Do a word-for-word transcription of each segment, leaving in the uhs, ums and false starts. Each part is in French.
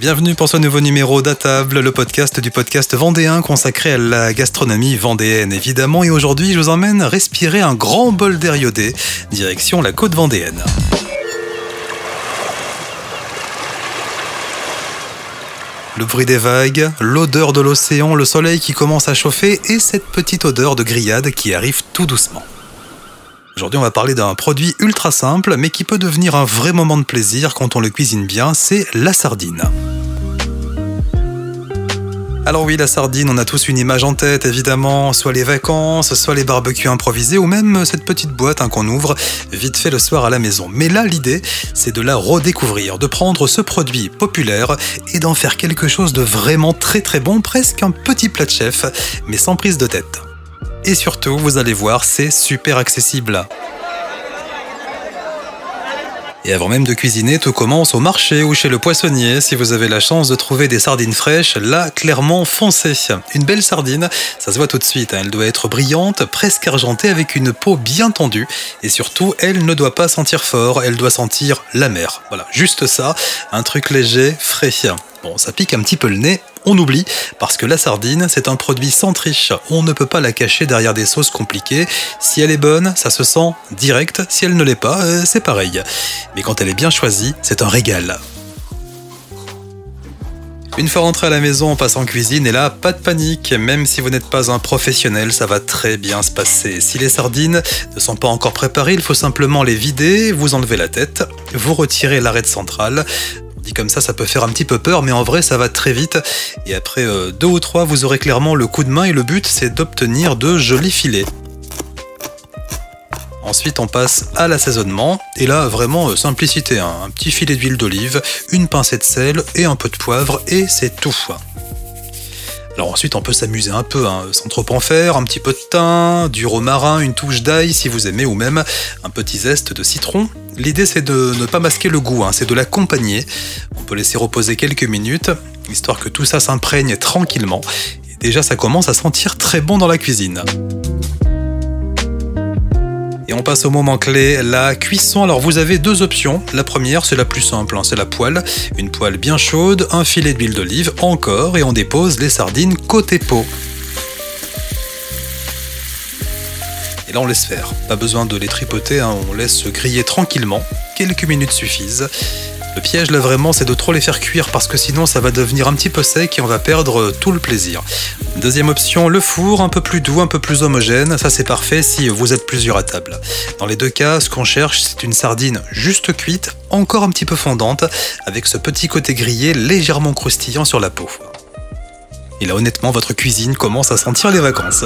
Bienvenue pour ce nouveau numéro d'À table, le podcast du podcast vendéen consacré à la gastronomie vendéenne évidemment. Et aujourd'hui, je vous emmène respirer un grand bol d'air iodé, direction la côte vendéenne. Le bruit des vagues, l'odeur de l'océan, le soleil qui commence à chauffer et cette petite odeur de grillade qui arrive tout doucement. Aujourd'hui, on va parler d'un produit ultra simple, mais qui peut devenir un vrai moment de plaisir quand on le cuisine bien, c'est la sardine. Alors oui, la sardine, on a tous une image en tête, évidemment, soit les vacances, soit les barbecues improvisés, ou même cette petite boîte hein, qu'on ouvre vite fait le soir à la maison. Mais là, l'idée, c'est de la redécouvrir, de prendre ce produit populaire et d'en faire quelque chose de vraiment très très bon, presque un petit plat de chef, mais sans prise de tête. Et surtout, vous allez voir, c'est super accessible. Et avant même de cuisiner, tout commence au marché ou chez le poissonnier. Si vous avez la chance de trouver des sardines fraîches, là, clairement, foncez. Une belle sardine, ça se voit tout de suite. Hein. Elle doit être brillante, presque argentée, avec une peau bien tendue. Et surtout, elle ne doit pas sentir fort, elle doit sentir la mer. Voilà, juste ça, un truc léger, frais. Bon, ça pique un petit peu le nez, on oublie, parce que la sardine, c'est un produit sans triche. On ne peut pas la cacher derrière des sauces compliquées. Si elle est bonne, ça se sent direct. Si elle ne l'est pas, euh, c'est pareil. Mais quand elle est bien choisie, c'est un régal. Une fois rentré à la maison, on passe en cuisine et là, pas de panique. Même si vous n'êtes pas un professionnel, ça va très bien se passer. Si les sardines ne sont pas encore préparées, il faut simplement les vider, vous enlevez la tête, vous retirez l'arête centrale. Dit comme ça, ça peut faire un petit peu peur, mais en vrai, ça va très vite. Et après euh, deux ou trois, vous aurez clairement le coup de main et le but, c'est d'obtenir de jolis filets. Ensuite, on passe à l'assaisonnement. Et là, vraiment, euh, simplicité. Hein. Un petit filet d'huile d'olive, une pincée de sel et un peu de poivre, et c'est tout. Alors ensuite, on peut s'amuser un peu, hein, sans trop en faire, un petit peu de thym, du romarin, une touche d'ail si vous aimez, ou même un petit zeste de citron. L'idée, c'est de ne pas masquer le goût, hein, c'est de l'accompagner. On peut laisser reposer quelques minutes, histoire que tout ça s'imprègne tranquillement. Et déjà, ça commence à sentir très bon dans la cuisine. Et on passe au moment clé, la cuisson. Alors vous avez deux options. La première, c'est la plus simple, hein, c'est la poêle. Une poêle bien chaude, un filet d'huile d'olive encore, et on dépose les sardines côté peau. Et là on laisse faire. Pas besoin de les tripoter, hein, on laisse griller tranquillement. Quelques minutes suffisent. Le piège là vraiment, c'est de trop les faire cuire parce que sinon ça va devenir un petit peu sec et on va perdre tout le plaisir. Deuxième option, le four, un peu plus doux, un peu plus homogène. Ça c'est parfait si vous êtes plusieurs à table. Dans les deux cas, ce qu'on cherche, c'est une sardine juste cuite, encore un petit peu fondante, avec ce petit côté grillé légèrement croustillant sur la peau. Et là honnêtement, votre cuisine commence à sentir les vacances.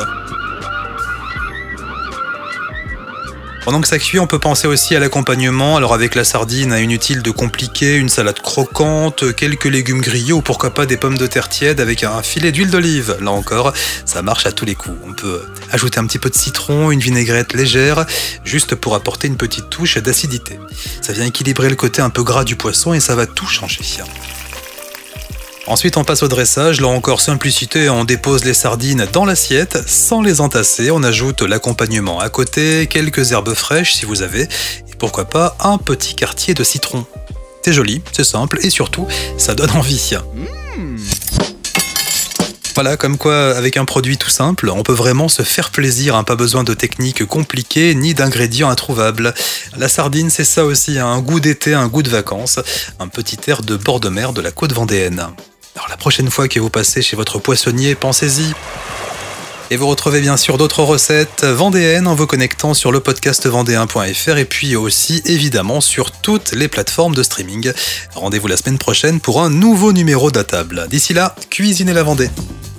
Pendant que ça cuit, on peut penser aussi à l'accompagnement. Alors avec la sardine, inutile de compliquer, une salade croquante, quelques légumes grillés ou pourquoi pas des pommes de terre tièdes avec un filet d'huile d'olive. Là encore, ça marche à tous les coups. On peut ajouter un petit peu de citron, une vinaigrette légère, juste pour apporter une petite touche d'acidité. Ça vient équilibrer le côté un peu gras du poisson et ça va tout changer. Ensuite, on passe au dressage. Là encore, simplicité, on dépose les sardines dans l'assiette sans les entasser. On ajoute l'accompagnement à côté, quelques herbes fraîches si vous avez, et pourquoi pas un petit quartier de citron. C'est joli, c'est simple et surtout, ça donne envie. Mmh. Voilà, comme quoi, avec un produit tout simple, on peut vraiment se faire plaisir, hein, pas besoin de techniques compliquées ni d'ingrédients introuvables. La sardine, c'est ça aussi, hein, un goût d'été, un goût de vacances, un petit air de bord de mer de la côte vendéenne. Alors la prochaine fois que vous passez chez votre poissonnier, pensez-y. Et vous retrouvez bien sûr d'autres recettes vendéennes en vous connectant sur le podcast vendéen point f r et puis aussi évidemment sur toutes les plateformes de streaming. Rendez-vous la semaine prochaine pour un nouveau numéro d'À table. D'ici là, cuisinez la Vendée.